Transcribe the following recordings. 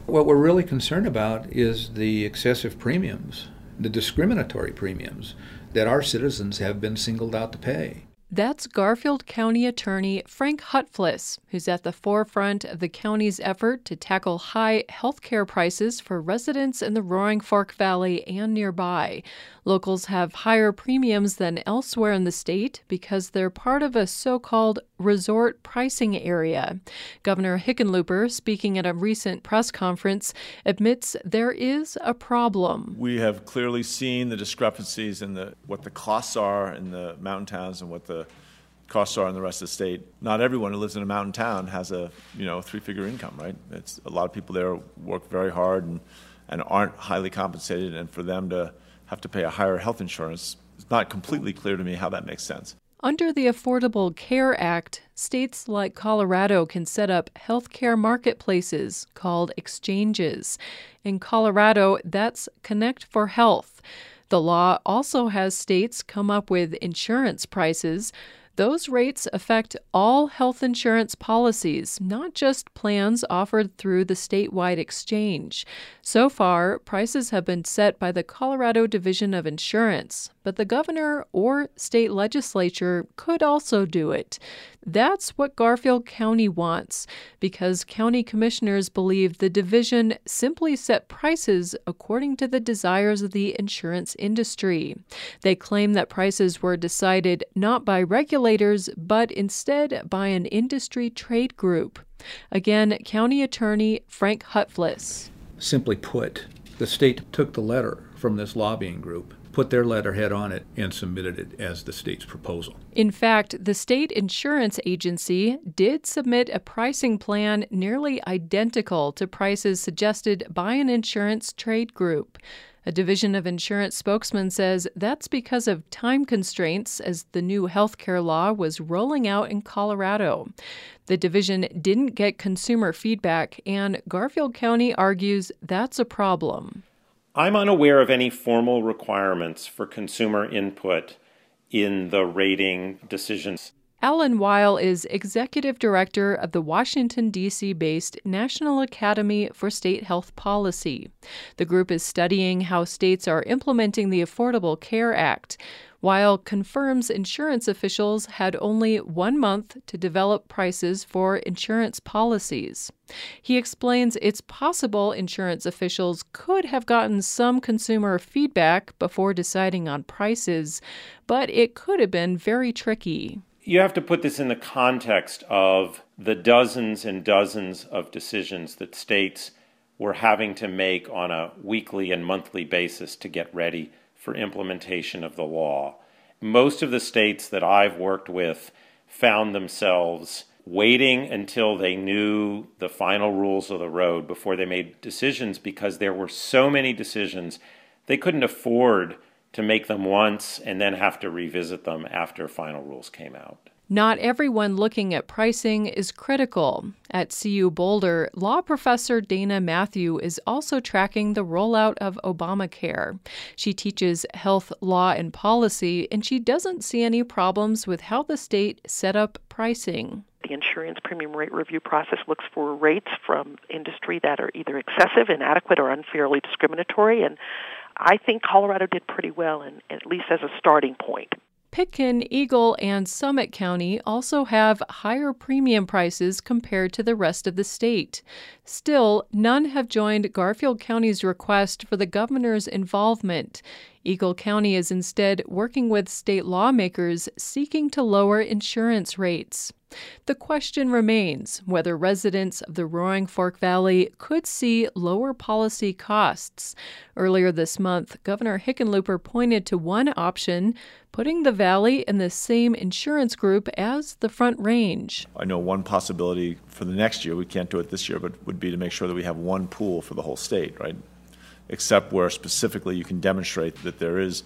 What we're really concerned about is the excessive premiums, the discriminatory premiums that our citizens have been singled out to pay. That's Garfield County Attorney Frank Hutfliss, who's at the forefront of the county's effort to tackle high health care prices for residents in the Roaring Fork Valley and nearby. Locals have higher premiums than elsewhere in the state because they're part of a so-called resort pricing area. Governor Hickenlooper, speaking at a recent press conference, admits there is a problem. We have clearly seen the discrepancies in what the costs are in the mountain towns and what the costs are in the rest of the state. Not everyone who lives in a mountain town has a three-figure income, right? It's a lot of people there work very hard and aren't highly compensated, and for them to have to pay a higher health insurance, it's not completely clear to me how that makes sense. Under the Affordable Care Act, states like Colorado can set up healthcare marketplaces called exchanges. In Colorado, that's Connect for Health. The law also has states come up with insurance prices. Those rates affect all health insurance policies, not just plans offered through the statewide exchange. So far, prices have been set by the Colorado Division of Insurance, but the governor or state legislature could also do it. That's what Garfield County wants, because county commissioners believe the division simply set prices according to the desires of the insurance industry. They claim that prices were decided not by regulators, but instead by an industry trade group. Again, County Attorney Frank Hutfliss. Simply put, the state took the letter from this lobbying group, put their letterhead on it, and submitted it as the state's proposal. In fact, the state insurance agency did submit a pricing plan nearly identical to prices suggested by an insurance trade group. A Division of Insurance spokesman says that's because of time constraints as the new healthcare law was rolling out in Colorado. The division didn't get consumer feedback, and Garfield County argues that's a problem. I'm unaware of any formal requirements for consumer input in the rating decisions. Alan Weil is executive director of the Washington, D.C.-based National Academy for State Health Policy. The group is studying how states are implementing the Affordable Care Act. Weil confirms insurance officials had only 1 month to develop prices for insurance policies. He explains it's possible insurance officials could have gotten some consumer feedback before deciding on prices, but it could have been very tricky. You have to put this in the context of the dozens and dozens of decisions that states were having to make on a weekly and monthly basis to get ready for implementation of the law. Most of the states that I've worked with found themselves waiting until they knew the final rules of the road before they made decisions, because there were so many decisions they couldn't afford to make them once and then have to revisit them after final rules came out. Not everyone looking at pricing is critical. At CU Boulder, law professor Dana Matthew is also tracking the rollout of Obamacare. She teaches health law and policy, and she doesn't see any problems with how the state set up pricing. The insurance premium rate review process looks for rates from industry that are either excessive, inadequate, or unfairly discriminatory, and I think Colorado did pretty well, at least as a starting point. Pitkin, Eagle, and Summit County also have higher premium prices compared to the rest of the state. Still, none have joined Garfield County's request for the governor's involvement. Eagle County is instead working with state lawmakers seeking to lower insurance rates. The question remains whether residents of the Roaring Fork Valley could see lower policy costs. Earlier this month, Governor Hickenlooper pointed to one option, putting the valley in the same insurance group as the Front Range. I know one possibility for the next year, we can't do it this year, but would be to make sure that we have one pool for the whole state, right? Except where specifically you can demonstrate that there is,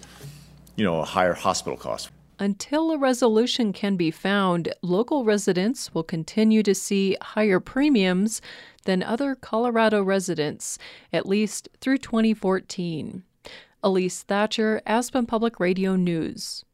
a higher hospital cost. Until a resolution can be found, local residents will continue to see higher premiums than other Colorado residents, at least through 2014. Elise Thatcher, Aspen Public Radio News.